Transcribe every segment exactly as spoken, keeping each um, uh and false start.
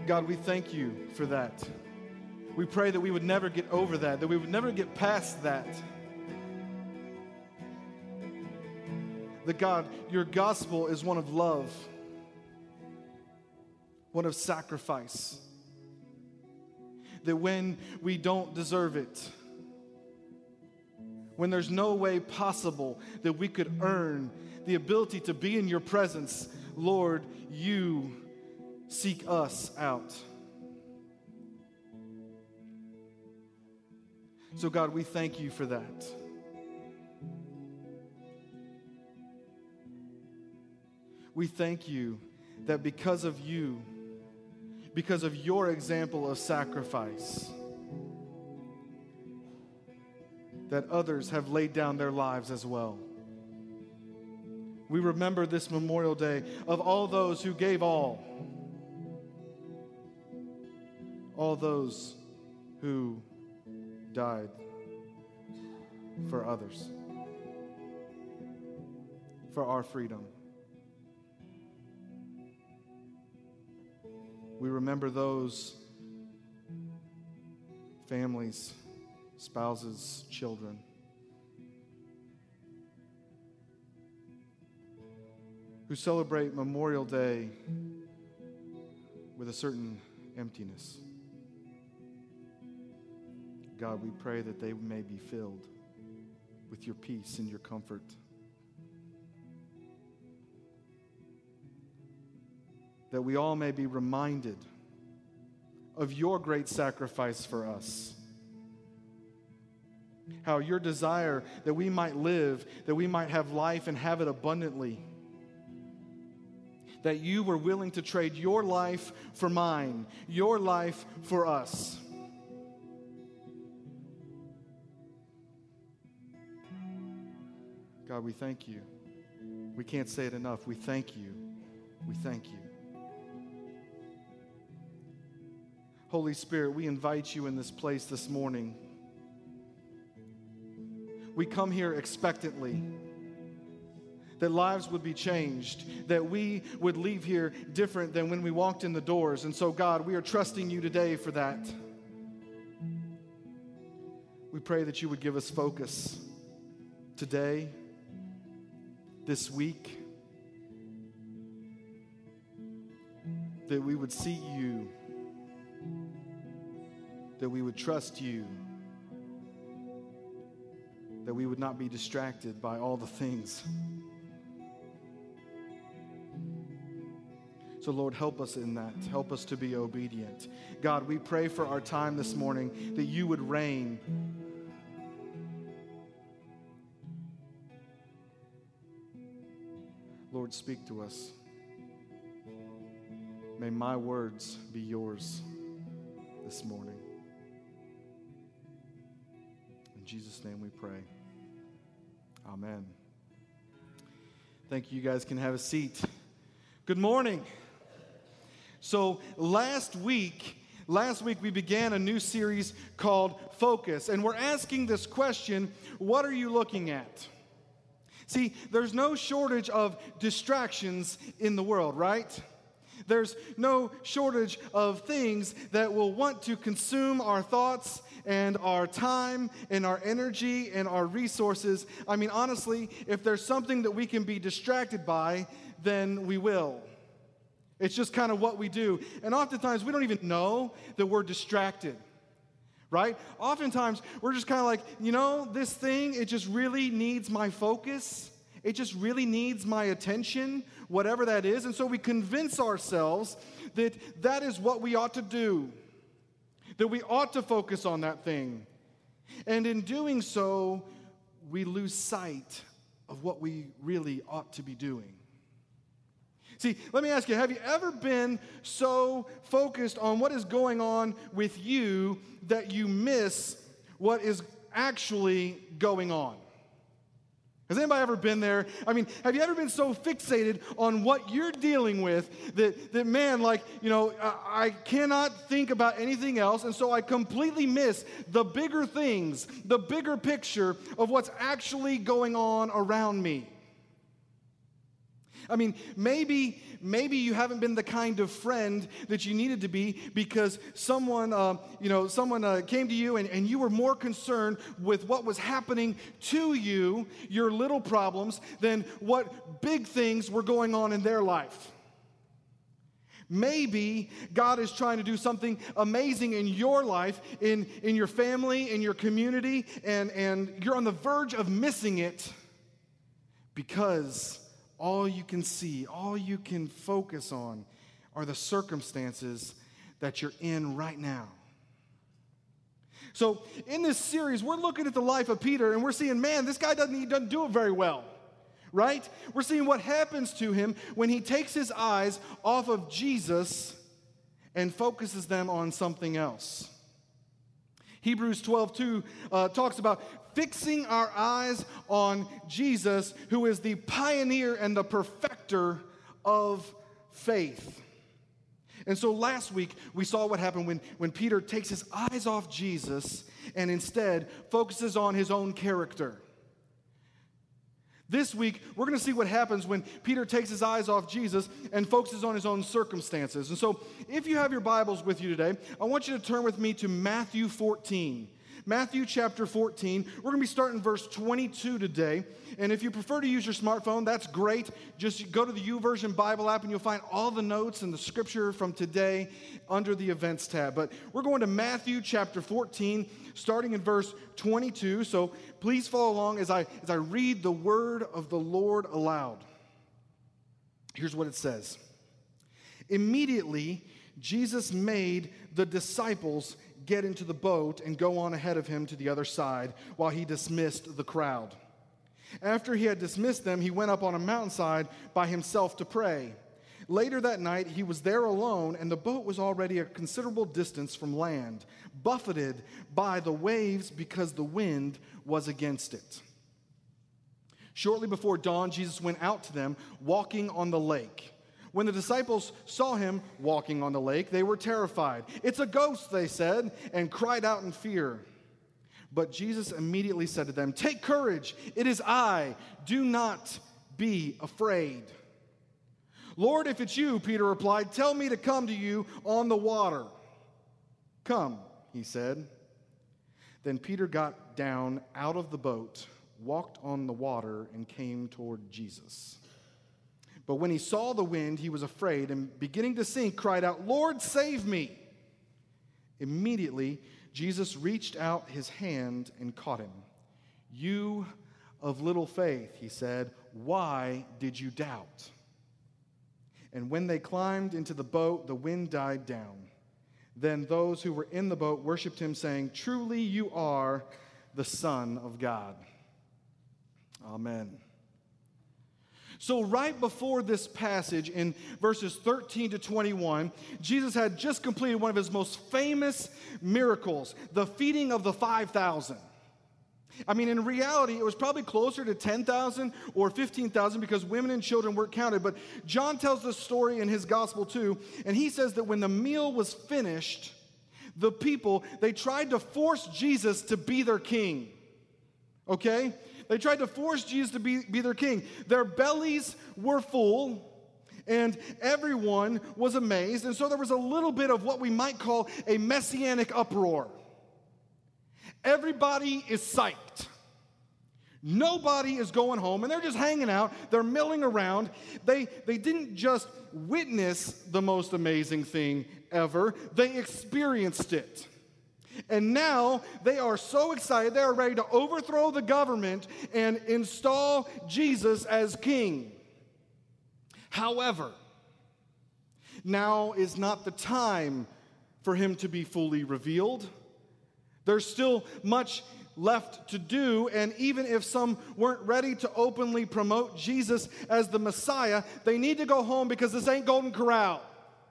God, we thank you for that. We pray that we would never get over that, that we would never get past that. That God, your gospel is one of love, one of sacrifice. That when we don't deserve it, when there's no way possible that we could earn the ability to be in your presence, Lord, you seek us out. So God, we thank you for that. We thank you that because of you, because of your example of sacrifice, that others have laid down their lives as well. We remember this Memorial Day of all those who gave all, all those who died for others, for our freedom. We remember those families, spouses, children who celebrate Memorial Day with a certain emptiness. God, we pray that they may be filled with your peace and your comfort. That we all may be reminded of your great sacrifice for us. How your desire that we might live, that we might have life and have it abundantly. That you were willing to trade your life for mine, your life for us. God, we thank you. We can't say it enough. We thank you. We thank you. Holy Spirit, we invite you in this place this morning. We come here expectantly that lives would be changed, that we would leave here different than when we walked in the doors. And so, God, we are trusting you today for that. We pray that you would give us focus today, this week, that we would see you, that we would trust you, that we would not be distracted by all the things. So, Lord, help us in that. Help us to be obedient. God, we pray for our time this morning that you would reign. Lord, speak to us. May my words be yours this morning. In Jesus' name we pray. Amen. Thank you. You guys can have a seat. Good morning. So last week, last week we began a new series called Focus, and we're asking this question, what are you looking at? See, there's no shortage of distractions in the world, right? There's no shortage of things that will want to consume our thoughts and our time and our energy and our resources. I mean, honestly, if there's something that we can be distracted by, then we will. It's just kind of what we do. And oftentimes, we don't even know that we're distracted, right? Oftentimes, we're just kind of like, you know, this thing, it just really needs my focus. It just really needs my attention, whatever that is. And so we convince ourselves that that is what we ought to do, that we ought to focus on that thing. And in doing so, we lose sight of what we really ought to be doing. See, let me ask you, have you ever been so focused on what is going on with you that you miss what is actually going on? Has anybody ever been there? I mean, have you ever been so fixated on what you're dealing with that, that man, like, you know, I, I cannot think about anything else, and so I completely miss the bigger things, the bigger picture of what's actually going on around me? I mean, maybe maybe you haven't been the kind of friend that you needed to be because someone, uh, you know, someone uh, came to you and, and you were more concerned with what was happening to you, your little problems, than what big things were going on in their life. Maybe God is trying to do something amazing in your life, in, in your family, in your community, and, and you're on the verge of missing it because all you can see, all you can focus on are the circumstances that you're in right now. So in this series, we're looking at the life of Peter, and we're seeing, man, this guy doesn't, he doesn't do it very well, right? We're seeing what happens to him when he takes his eyes off of Jesus and focuses them on something else. Hebrews twelve two uh, talks about fixing our eyes on Jesus, who is the pioneer and the perfecter of faith. And so last week, we saw what happened when, when Peter takes his eyes off Jesus and instead focuses on his own character. This week, we're going to see what happens when Peter takes his eyes off Jesus and focuses on his own circumstances. And so, if you have your Bibles with you today, I want you to turn with me to Matthew fourteen. Matthew chapter fourteen. We're going to be starting verse twenty-two today. And if you prefer to use your smartphone, that's great. Just go to the YouVersion Bible app and you'll find all the notes and the scripture from today under the events tab. But we're going to Matthew chapter fourteen, starting in verse twenty-two. So please follow along as I, as I read the word of the Lord aloud. Here's what it says. Immediately, Jesus made the disciples get into the boat and go on ahead of him to the other side while he dismissed the crowd. After he had dismissed them, he went up on a mountainside by himself to pray. Later that night, he was there alone, and the boat was already a considerable distance from land, buffeted by the waves because the wind was against it. Shortly before dawn, Jesus went out to them, walking on the lake. When the disciples saw him walking on the lake, they were terrified. "It's a ghost," they said, and cried out in fear. But Jesus immediately said to them, "Take courage, it is I. Do not be afraid." "Lord, if it's you," Peter replied, "tell me to come to you on the water." "Come," he said. Then Peter got down out of the boat, walked on the water, and came toward Jesus. But when he saw the wind, he was afraid, and beginning to sink, cried out, "Lord, save me!" Immediately, Jesus reached out his hand and caught him. "You of little faith," he said, "why did you doubt?" And when they climbed into the boat, the wind died down. Then those who were in the boat worshiped him, saying, "Truly you are the Son of God." Amen. So right before this passage in verses thirteen to twenty-one, Jesus had just completed one of his most famous miracles, the feeding of the five thousand. I mean, in reality, it was probably closer to ten thousand or fifteen thousand because women and children weren't counted. But John tells this story in his gospel too, and he says that when the meal was finished, the people, they tried to force Jesus to be their king. Okay? They tried to force Jesus to be, be their king. Their bellies were full, and everyone was amazed. And so there was a little bit of what we might call a messianic uproar. Everybody is psyched. Nobody is going home, and they're just hanging out. They're milling around. They, they didn't just witness the most amazing thing ever. They experienced it. And now they are so excited, they are ready to overthrow the government and install Jesus as king. However, now is not the time for him to be fully revealed. There's still much left to do, and even if some weren't ready to openly promote Jesus as the Messiah, they need to go home because this ain't Golden Corral.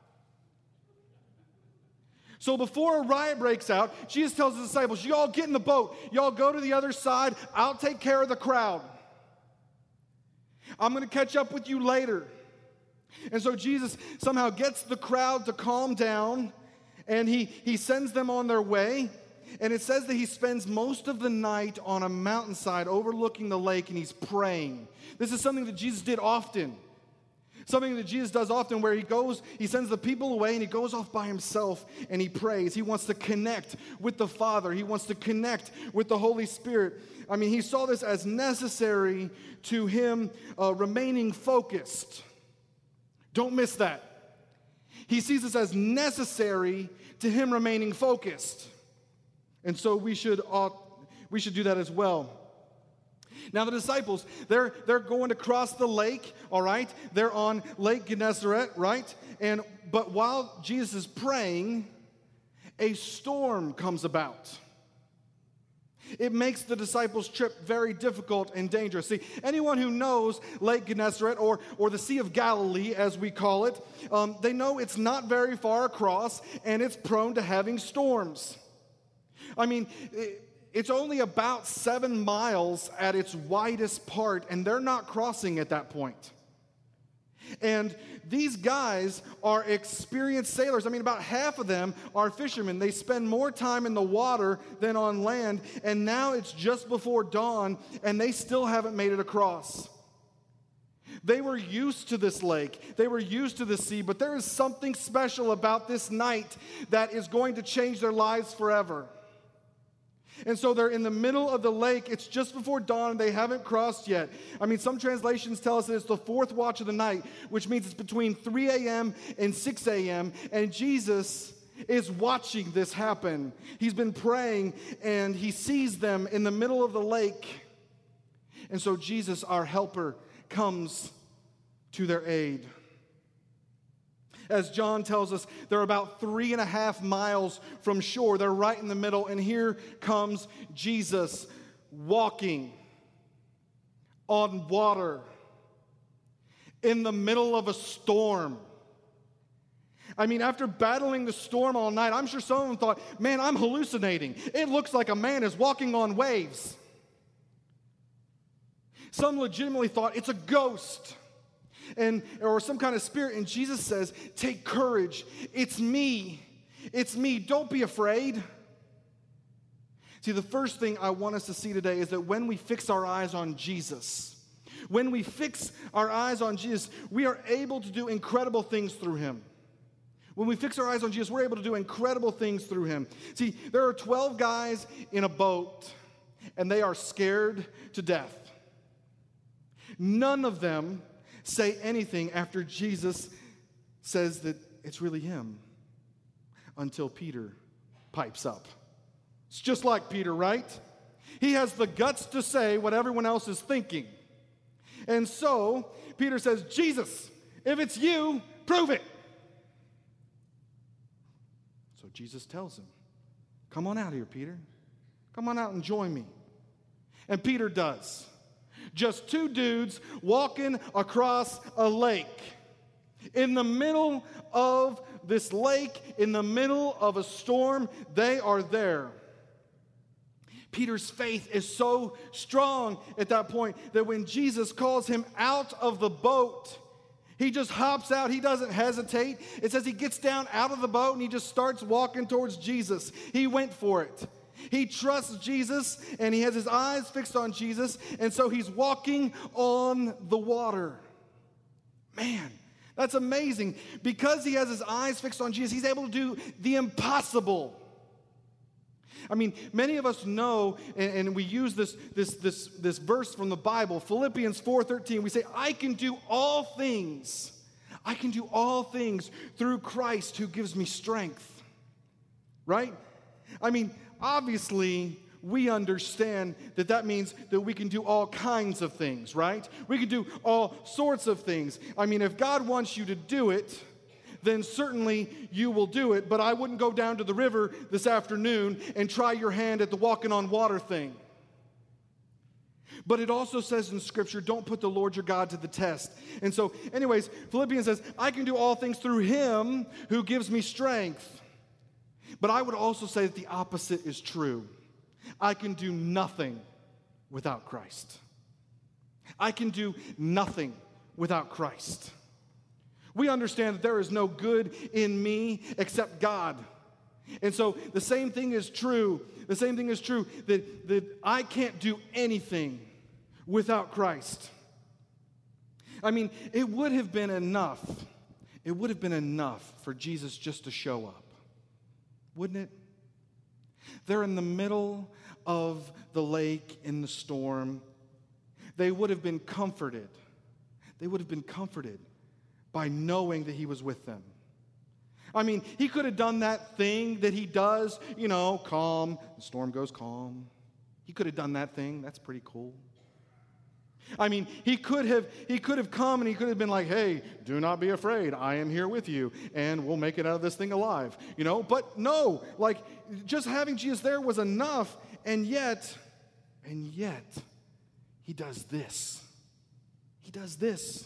So before a riot breaks out, Jesus tells his disciples, "Y'all get in the boat. Y'all go to the other side. I'll take care of the crowd. I'm going to catch up with you later." And so Jesus somehow gets the crowd to calm down, and he, he sends them on their way. And it says that he spends most of the night on a mountainside overlooking the lake, and he's praying. This is something that Jesus did often. Something that Jesus does often where he goes, he sends the people away and he goes off by himself and he prays. He wants to connect with the Father. He wants to connect with the Holy Spirit. I mean, he saw this as necessary to him uh, remaining focused. Don't miss that. He sees this as necessary to him remaining focused. And so we should ought, we should do that as well. Now the disciples, they're, they're going to cross the lake, all right? They're on Lake Gennesaret, right? And but while Jesus is praying, a storm comes about. It makes the disciples' trip very difficult and dangerous. See, anyone who knows Lake Gennesaret or, or the Sea of Galilee, as we call it, um, they know it's not very far across and it's prone to having storms. I mean, it, it's only about seven miles at its widest part, and they're not crossing at that point. And these guys are experienced sailors. I mean, about half of them are fishermen. They spend more time in the water than on land, and now it's just before dawn, and they still haven't made it across. They were used to this lake. They were used to the sea, but there is something special about this night that is going to change their lives forever. And so they're in the middle of the lake. It's just before dawn, and they haven't crossed yet. I mean, some translations tell us that it's the fourth watch of the night, which means it's between three a.m. and six a.m., and Jesus is watching this happen. He's been praying, and he sees them in the middle of the lake. And so Jesus, our helper, comes to their aid. As John tells us, they're about three and a half miles from shore. They're right in the middle, and here comes Jesus walking on water in the middle of a storm. I mean, after battling the storm all night, I'm sure some of them thought, man, I'm hallucinating. It looks like a man is walking on waves. Some legitimately thought it's a ghost. And or some kind of spirit, and Jesus says, take courage. It's me. It's me. Don't be afraid. See, the first thing I want us to see today is that when we fix our eyes on Jesus, when we fix our eyes on Jesus, we are able to do incredible things through him. When we fix our eyes on Jesus, we're able to do incredible things through him. See, there are twelve guys in a boat, and they are scared to death. None of them say anything after Jesus says that it's really him until Peter pipes up. It's just like Peter, right? He has the guts to say what everyone else is thinking. And so Peter says, Jesus, if it's you, prove it. So Jesus tells him, come on out here, Peter. Come on out and join me. And Peter does. Just two dudes walking across a lake. In the middle of this lake, in the middle of a storm, they are there. Peter's faith is so strong at that point that when Jesus calls him out of the boat, he just hops out. He doesn't hesitate. It says he gets down out of the boat and he just starts walking towards Jesus. He went for it. He trusts Jesus, and he has his eyes fixed on Jesus, and so he's walking on the water. Man, that's amazing. Because he has his eyes fixed on Jesus, he's able to do the impossible. I mean, many of us know, and, and we use this, this, this, this verse from the Bible, Philippians four thirteen. We say, I can do all things. I can do all things through Christ who gives me strength. Right? I mean, obviously, we understand that that means that we can do all kinds of things, right? We can do all sorts of things. I mean, if God wants you to do it, then certainly you will do it. But I wouldn't go down to the river this afternoon and try your hand at the walking on water thing. But it also says in Scripture, don't put the Lord your God to the test. And so, anyways, Philippians says, I can do all things through him who gives me strength. But I would also say that the opposite is true. I can do nothing without Christ. I can do nothing without Christ. We understand that there is no good in me except God. And so the same thing is true. The same thing is true that, that I can't do anything without Christ. I mean, it would have been enough. It would have been enough for Jesus just to show up, wouldn't it? They're in the middle of the lake in the storm. They would have been comforted. They would have been comforted by knowing that he was with them. I mean, he could have done that thing that he does, you know, calm. The storm goes calm. He could have done that thing. That's pretty cool. I mean, he could have he could have come and he could have been like, hey, do not be afraid. I am here with you, and we'll make it out of this thing alive. You know, but no, like, just having Jesus there was enough, and yet, and yet, he does this. He does this.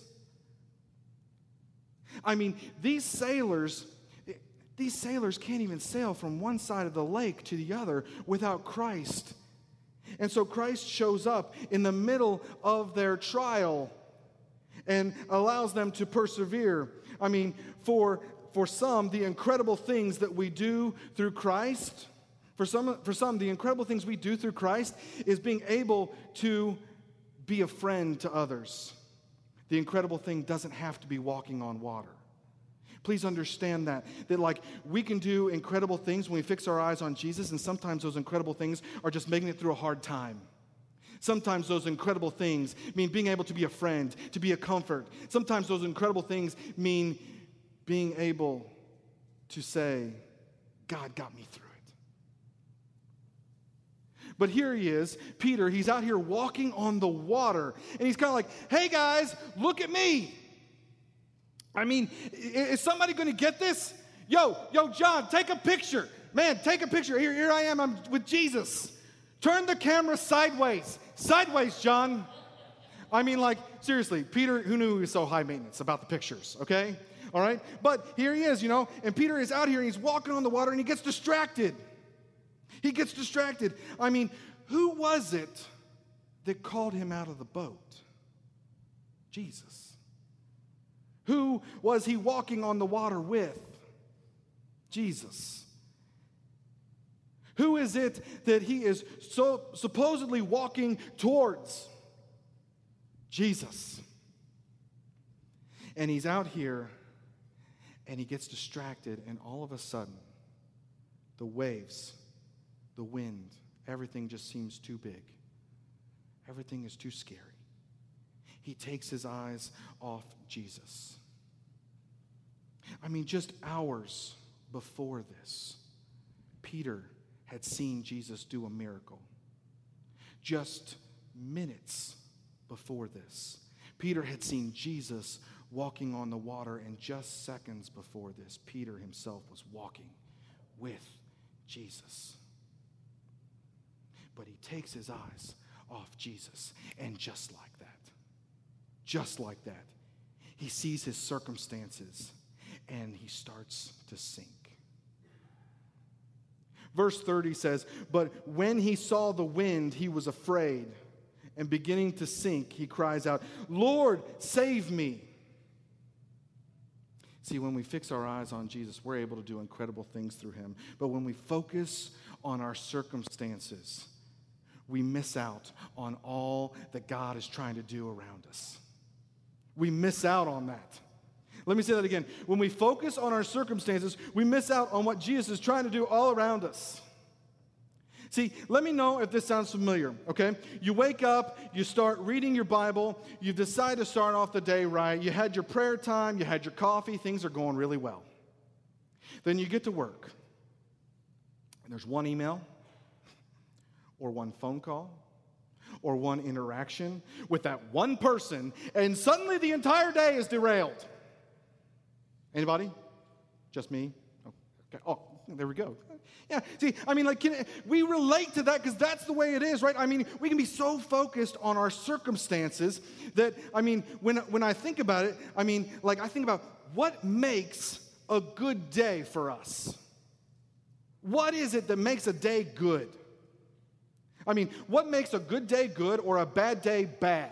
I mean, these sailors, these sailors can't even sail from one side of the lake to the other without Christ. And so Christ shows up in the middle of their trial and allows them to persevere. I mean, for, for some, the incredible things that we do through Christ, for some, for some, the incredible things we do through Christ is being able to be a friend to others. The incredible thing doesn't have to be walking on water. Please understand that, that like we can do incredible things when we fix our eyes on Jesus, and sometimes those incredible things are just making it through a hard time. Sometimes those incredible things mean being able to be a friend, to be a comfort. Sometimes those incredible things mean being able to say, God got me through it. But here he is, Peter, he's out here walking on the water, and he's kind of like, hey guys, look at me. I mean, is somebody going to get this? Yo, yo, John, take a picture. Man, take a picture. Here, here I am. I'm with Jesus. Turn the camera sideways. Sideways, John. I mean, like, seriously, Peter, who knew he was so high maintenance about the pictures, okay? All right? But here he is, you know, and Peter is out here, and he's walking on the water, and he gets distracted. He gets distracted. I mean, who was it that called him out of the boat? Jesus. Who was he walking on the water with? Jesus. Who is it that he is so supposedly walking towards? Jesus. And he's out here, and he gets distracted, and all of a sudden, the waves, the wind, everything just seems too big. Everything is too scary. He takes his eyes off Jesus. I mean, just hours before this, Peter had seen Jesus do a miracle. Just minutes before this, Peter had seen Jesus walking on the water, and just seconds before this, Peter himself was walking with Jesus. But he takes his eyes off Jesus, and just like that, Just like that, he sees his circumstances and he starts to sink. Verse thirty says, but when he saw the wind, he was afraid, and beginning to sink, he cries out, Lord, save me. See, when we fix our eyes on Jesus, we're able to do incredible things through him. But when we focus on our circumstances, we miss out on all that God is trying to do around us. We miss out on that. Let me say that again. When we focus on our circumstances, we miss out on what Jesus is trying to do all around us. See, let me know if this sounds familiar, okay? You wake up, you start reading your Bible, you decide to start off the day right, you had your prayer time, you had your coffee, things are going really well. Then you get to work, and there's one email, or one phone call, or one interaction with that one person, and suddenly the entire day is derailed. Anybody? Just me? Okay. Oh, there we go. Yeah, see, I mean, like, can, we relate to that because that's the way it is, right? I mean, we can be so focused on our circumstances that, I mean, when, when I think about it, I mean, like, I think about what makes a good day for us. What is it that makes a day good? I mean, what makes a good day good or a bad day bad?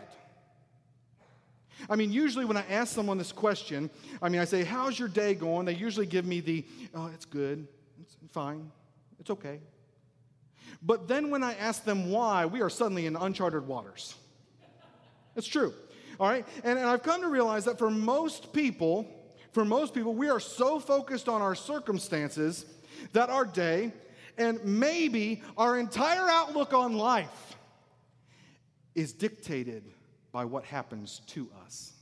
I mean, usually when I ask someone this question, I mean, I say, how's your day going? They usually give me the, oh, it's good, it's fine, it's okay. But then when I ask them why, we are suddenly in uncharted waters. It's true. All right? And, and I've come to realize that for most people, for most people, we are so focused on our circumstances that our day and maybe our entire outlook on life is dictated by what happens to us.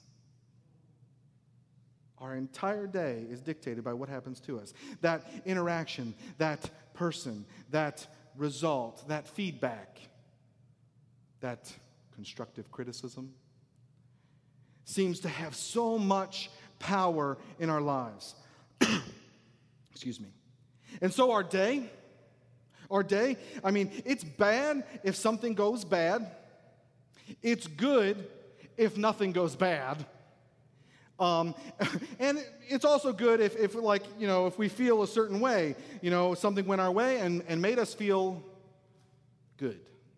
Our entire day is dictated by what happens to us. That interaction, that person, that result, that feedback, that constructive criticism seems to have so much power in our lives. Excuse me. And so our day, our day, I mean, it's bad if something goes bad. It's good if nothing goes bad. Um, and it's also good if, if, like, you know, if we feel a certain way, you know, something went our way and, and made us feel good.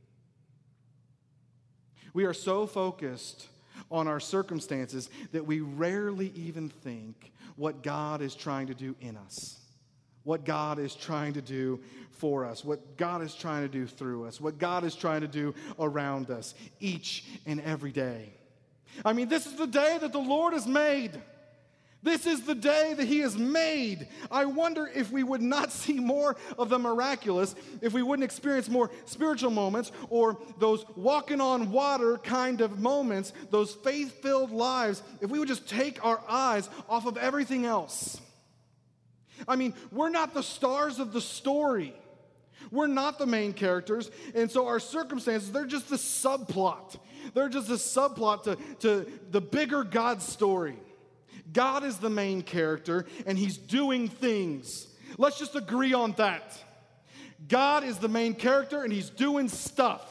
We are so focused on our circumstances that we rarely even think what God is trying to do in us, what God is trying to do for us, what God is trying to do through us, what God is trying to do around us each and every day. I mean, this is the day that the Lord has made. This is the day that He has made. I wonder if we would not see more of the miraculous, if we wouldn't experience more spiritual moments or those walking on water kind of moments, those faith-filled lives, if we would just take our eyes off of everything else. I mean, we're not the stars of the story. We're not the main characters, and so our circumstances, they're just the subplot. They're just a subplot to, to the bigger God story. God is the main character, and He's doing things. Let's just agree on that. God is the main character, and He's doing stuff.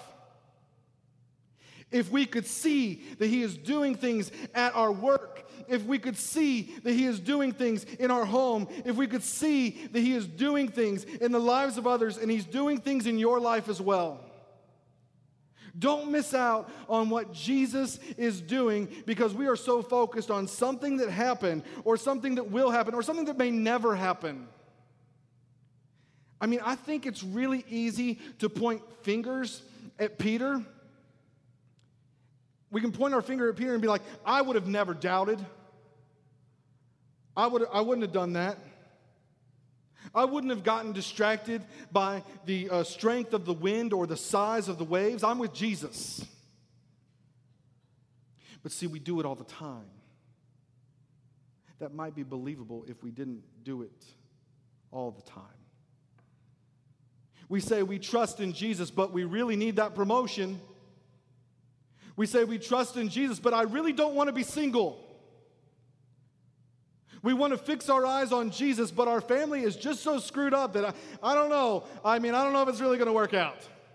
If we could see that He is doing things at our work, if we could see that He is doing things in our home, if we could see that He is doing things in the lives of others, and He's doing things in your life as well. Don't miss out on what Jesus is doing because we are so focused on something that happened or something that will happen or something that may never happen. I mean, I think it's really easy to point fingers at Peter. We can point our finger at Peter and be like, I would have never doubted. I would I wouldn't have done that. I wouldn't have gotten distracted by the uh, strength of the wind or the size of the waves. I'm with Jesus. But see, we do it all the time. That might be believable if we didn't do it all the time. We say we trust in Jesus, but we really need that promotion. We say we trust in Jesus, but I really don't want to be single. We want to fix our eyes on Jesus, but our family is just so screwed up that I, I don't know. I mean, I don't know if it's really going to work out.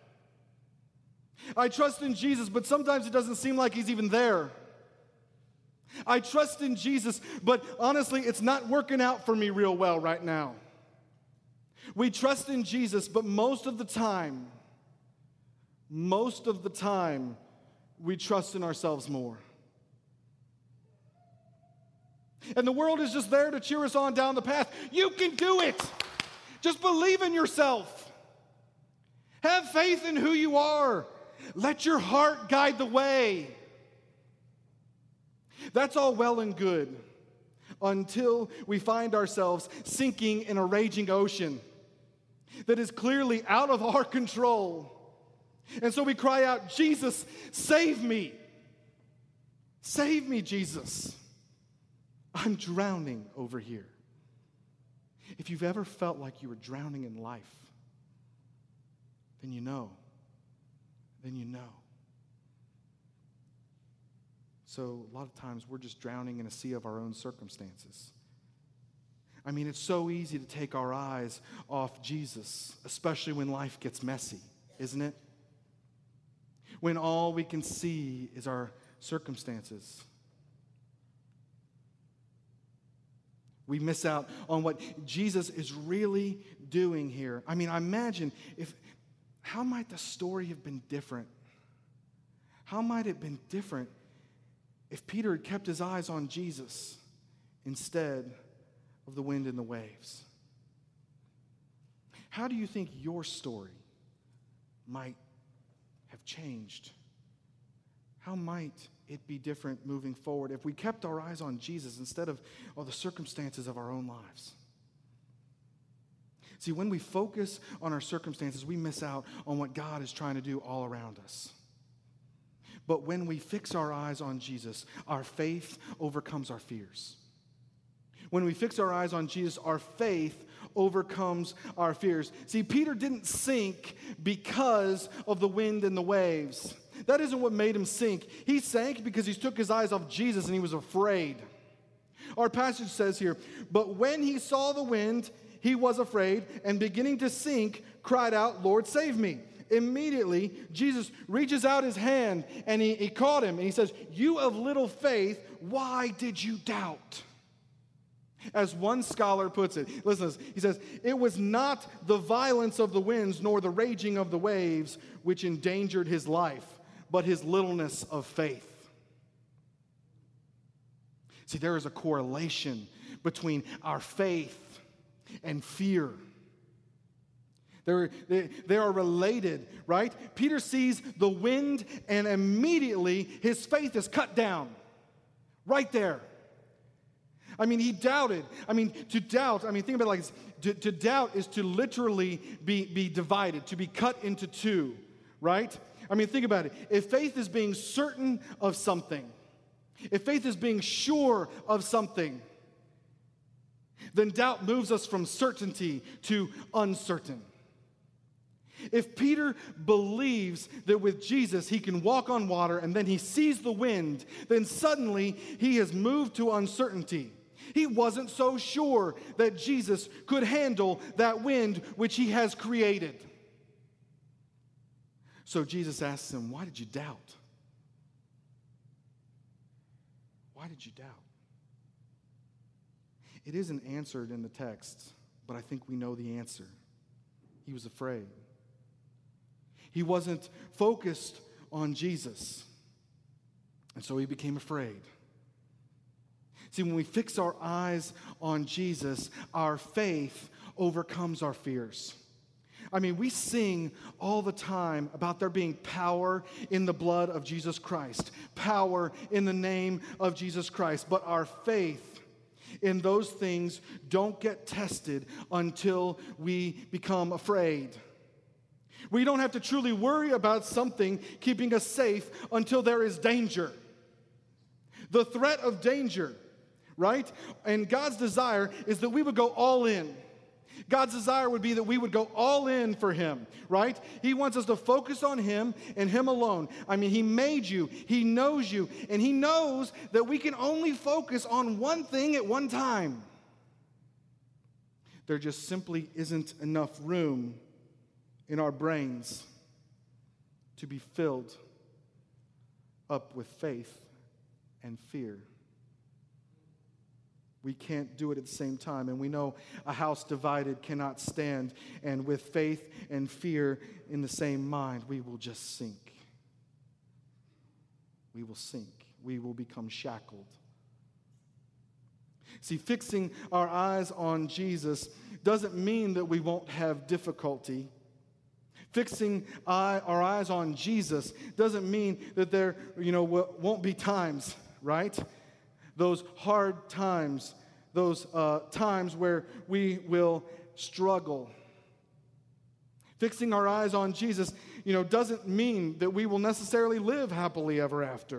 I trust in Jesus, but sometimes it doesn't seem like He's even there. I trust in Jesus, but honestly, it's not working out for me real well right now. We trust in Jesus, but most of the time, most of the time, we trust in ourselves more. And the world is just there to cheer us on down the path. You can do it. Just believe in yourself. Have faith in who you are. Let your heart guide the way. That's all well and good until we find ourselves sinking in a raging ocean that is clearly out of our control. And so we cry out, Jesus, save me. Save me, Jesus. I'm drowning over here. If you've ever felt like you were drowning in life, then you know. Then you know. So a lot of times we're just drowning in a sea of our own circumstances. I mean, it's so easy to take our eyes off Jesus, especially when life gets messy, isn't it? When all we can see is our circumstances. We miss out on what Jesus is really doing here. I mean, I imagine if, how might the story have been different? How might it have been different if Peter had kept his eyes on Jesus instead of the wind and the waves? How do you think your story might have changed? How might it be different moving forward if we kept our eyes on Jesus instead of all the circumstances of our own lives? See, when we focus on our circumstances, we miss out on what God is trying to do all around us. But when we fix our eyes on Jesus, our faith overcomes our fears. When we fix our eyes on Jesus, our faith overcomes our fears. See, Peter didn't sink because of the wind and the waves. That isn't what made him sink. He sank because he took his eyes off Jesus and he was afraid. Our passage says here, but when he saw the wind, he was afraid, and beginning to sink, cried out, Lord, save me. Immediately, Jesus reaches out his hand, and he, he caught him, and he says, you of little faith, why did you doubt? As one scholar puts it, listen to this, he says, it was not the violence of the winds nor the raging of the waves which endangered his life, but his littleness of faith. See, there is a correlation between our faith and fear. They're, they, they are related, right? Peter sees the wind and immediately his faith is cut down. Right there. I mean, he doubted. I mean, to doubt, I mean, think about it like this. To, to doubt is to literally be, be divided, to be cut into two, right? I mean, think about it. If faith is being certain of something, if faith is being sure of something, then doubt moves us from certainty to uncertain. If Peter believes that with Jesus he can walk on water and then he sees the wind, then suddenly he has moved to uncertainty. He wasn't so sure that Jesus could handle that wind which he has created. So Jesus asks him, why did you doubt? Why did you doubt? It isn't answered in the text, but I think we know the answer. He was afraid. He wasn't focused on Jesus, and so he became afraid. See, when we fix our eyes on Jesus, our faith overcomes our fears. I mean, we sing all the time about there being power in the blood of Jesus Christ, power in the name of Jesus Christ, but our faith in those things don't get tested until we become afraid. We don't have to truly worry about something keeping us safe until there is danger. The threat of danger, right? And God's desire is that we would go all in. God's desire would be that we would go all in for him, right? He wants us to focus on him and him alone. I mean, he made you, he knows you, and he knows that we can only focus on one thing at one time. There just simply isn't enough room in our brains to be filled up with faith and fear. We can't do it at the same time. And we know a house divided cannot stand. And with faith and fear in the same mind, we will just sink. We will sink. We will become shackled. See, fixing our eyes on Jesus doesn't mean that we won't have difficulty. Fixing eye, our eyes on Jesus doesn't mean that there, you know, won't be times, right? Those hard times, those uh, times where we will struggle. Fixing our eyes on Jesus, you know, doesn't mean that we will necessarily live happily ever after.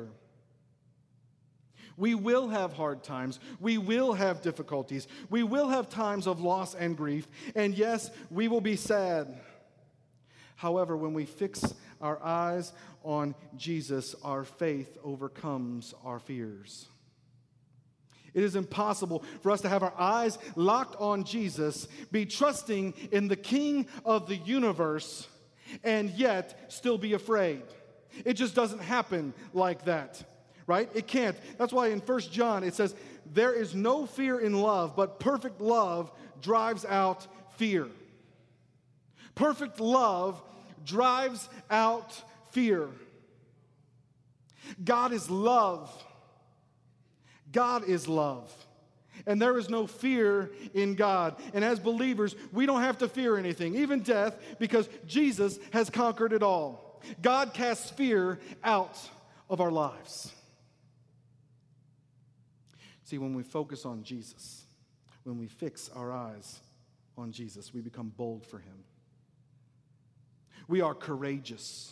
We will have hard times. We will have difficulties. We will have times of loss and grief. And yes, we will be sad. However, when we fix our eyes on Jesus, our faith overcomes our fears. It is impossible for us to have our eyes locked on Jesus, be trusting in the King of the universe, and yet still be afraid. It just doesn't happen like that, right? It can't. That's why in First John it says, there is no fear in love, but perfect love drives out fear. Perfect love drives out fear. God is love. God is love. And there is no fear in God. And as believers, we don't have to fear anything, even death, because Jesus has conquered it all. God casts fear out of our lives. See, when we focus on Jesus, when we fix our eyes on Jesus, we become bold for him. We are courageous.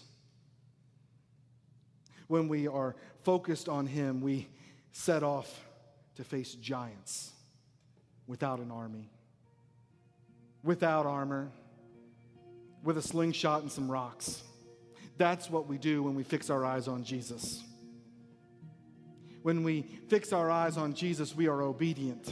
When we are focused on him, we set off to face giants without an army, without armor, with a slingshot and some rocks. That's what we do when we fix our eyes on Jesus. When we fix our eyes on Jesus, we are obedient.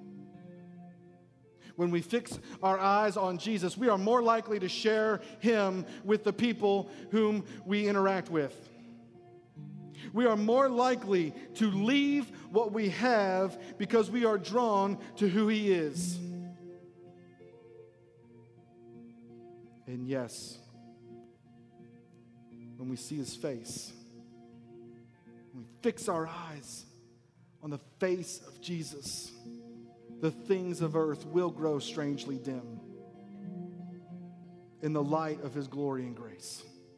When we fix our eyes on Jesus, we are more likely to share him with the people whom we interact with. We are more likely to leave what we have because we are drawn to who he is. And yes, when we see his face, when we fix our eyes on the face of Jesus, the things of earth will grow strangely dim in the light of his glory and grace.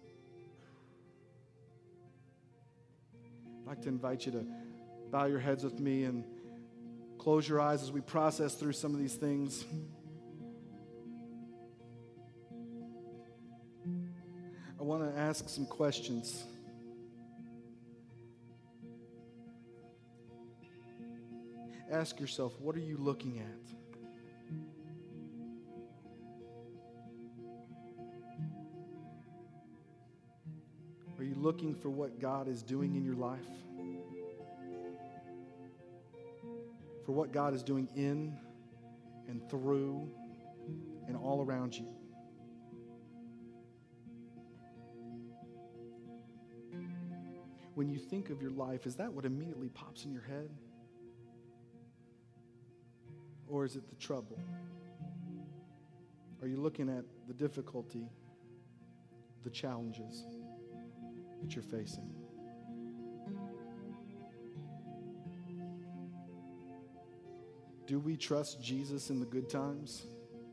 I'd like to invite you to bow your heads with me and close your eyes as we process through some of these things. I want to ask some questions. Ask yourself, what are you looking at? Are you looking for what God is doing in your life? For what God is doing in and through and all around you? When you think of your life, is that what immediately pops in your head? Or is it the trouble? Are you looking at the difficulty, the challenges that you're facing? Do we trust Jesus in the good times?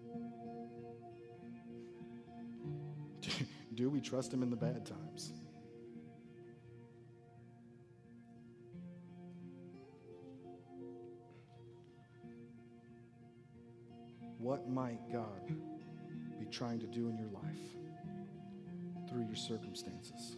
Do, do we trust him in the bad times? What might God be trying to do in your life through your circumstances?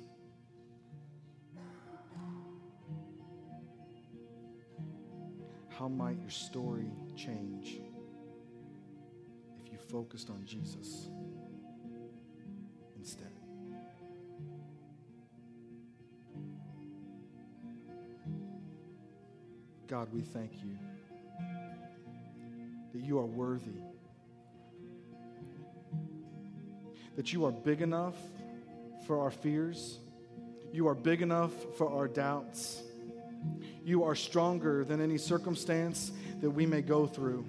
How might your story change if you focused on Jesus instead? God, we thank you that you are worthy, that you are big enough for our fears, you are big enough for our doubts. You are stronger than any circumstance that we may go through.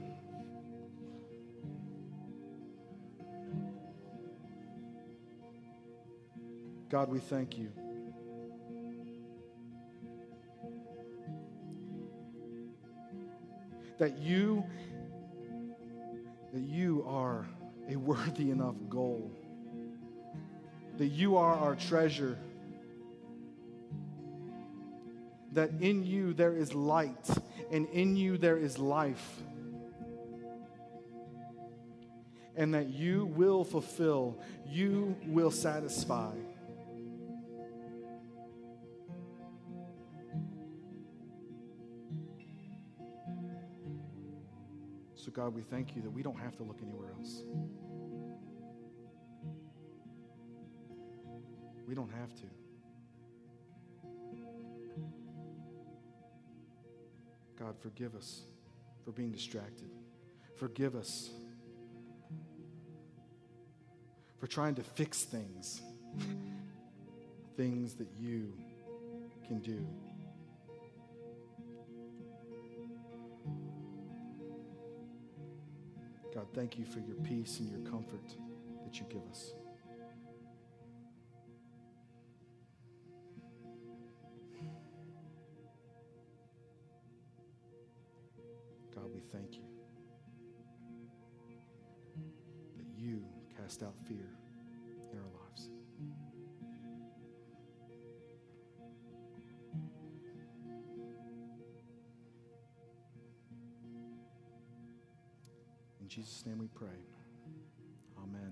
God, we thank you. That you, that you are a worthy enough goal. That you are our treasure. That in you there is light, and in you there is life. And that you will fulfill, you will satisfy. So God, we thank you that we don't have to look anywhere else. We don't have to. God, forgive us for being distracted. Forgive us for trying to fix things, things that you can do. God, thank you for your peace and your comfort that you give us. God, we thank you that you cast out fear in our lives. In Jesus' name we pray. Amen.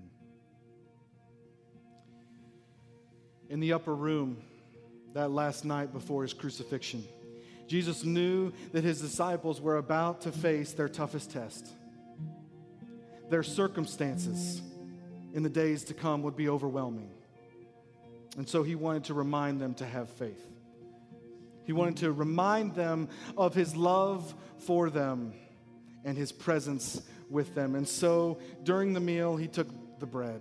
In the upper room, that last night before his crucifixion, Jesus knew that his disciples were about to face their toughest test. Their circumstances in the days to come would be overwhelming. And so he wanted to remind them to have faith. He wanted to remind them of his love for them and his presence with them. And so during the meal, he took the bread.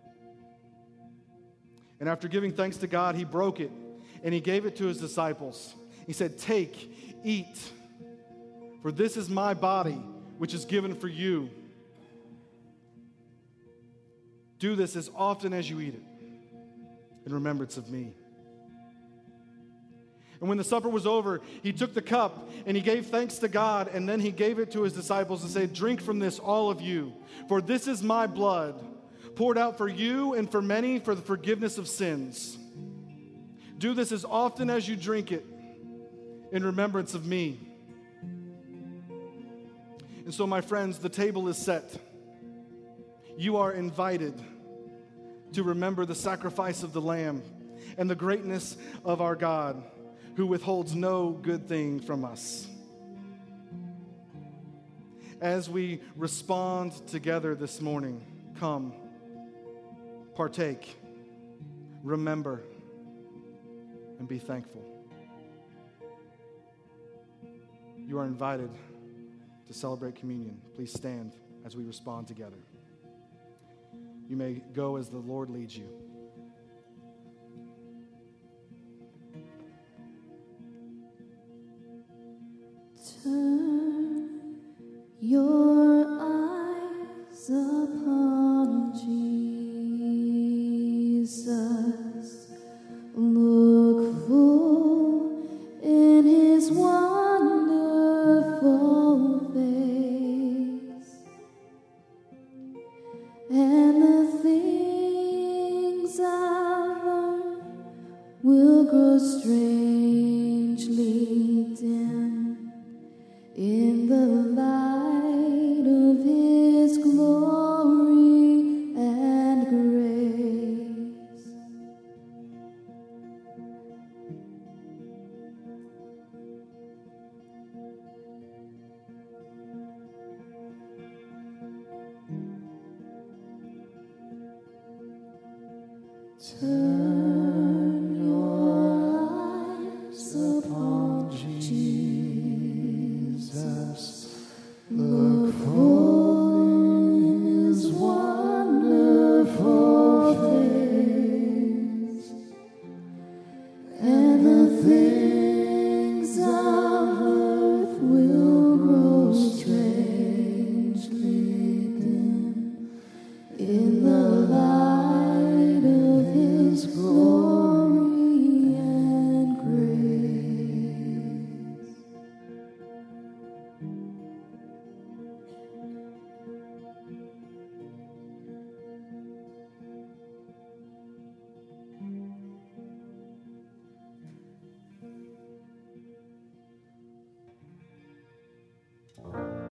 And after giving thanks to God, he broke it and he gave it to his disciples. He said, "Take, eat, for this is my body, which is given for you. Do this as often as you eat it in remembrance of me." And when the supper was over, he took the cup and he gave thanks to God, and then he gave it to his disciples and said, "Drink from this, all of you, for this is my blood, poured out for you and for many for the forgiveness of sins. Do this as often as you drink it in remembrance of me." And so, my friends, the table is set. You are invited to remember the sacrifice of the Lamb and the greatness of our God, who withholds no good thing from us. As we respond together this morning, come, partake, remember, and be thankful. You are invited to celebrate communion. Please stand as we respond together. You may go as the Lord leads you. Turn your eyes upon Jesus. Look full in his wonderful face, and the things I've learned will grow strangely dim in the light of his glory and grace. Turn